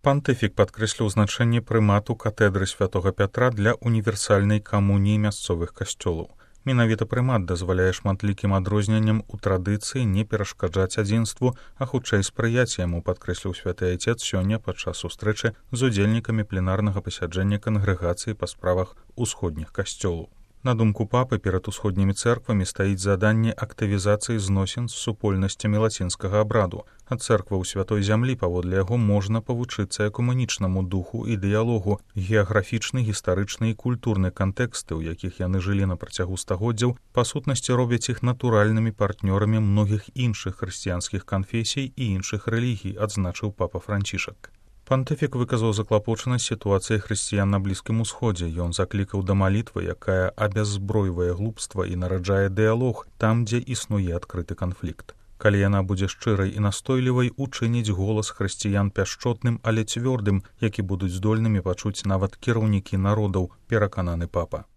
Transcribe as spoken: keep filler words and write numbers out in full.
Пантыфік падкрэсліў значэнне прымату катэдры святога Пятра для універсальнай камуніі мясцовых касцёлаў. Менавіта прымат дазваляе шматлікім адрозненням у традыцыі не перашкаджаць адзінству, а хутчэй спрыяць яму, падкрэсліў святы айцец сёння падчас сустрэчы з удзельнікамі пленарнага пасяджэння кангрэгацыі па справах усходніх касцёлаў. На думку папы, перад усходнімі цэрквамі стаіць заданне актывізацыі зносін з супольнасцямі лацінскага абраду. Ад цэркваў святой зямлі паводле яго можна павучыцца экуманічнаму духу і дыялогу, геаграфічны, гістарычны і культурны кантэксты, у якіх яны жылі на працягу стагоддзяў, па сутнасці робяць іх натуральнымі партнёрамі многіх іншых хрысціянскіх канфесій і іншых рэлігій, адзначыў папа Францішак. Пантыфік выказаў заклапочанасць сітуацыяй хрысціян на Блізкім Усходзе. Ён заклікаў да малітвы, якая абяззбройвае глупства і нараджае дыялог там, дзе існуе адкрыты канфлікт. Калі яна будзе шчырай і настойлівай, учыніць голас хрысціян пяшчотным, але цвёрдым, які будуць здольнымі пачуць нават кіраўнікі народаў, перакананы папа.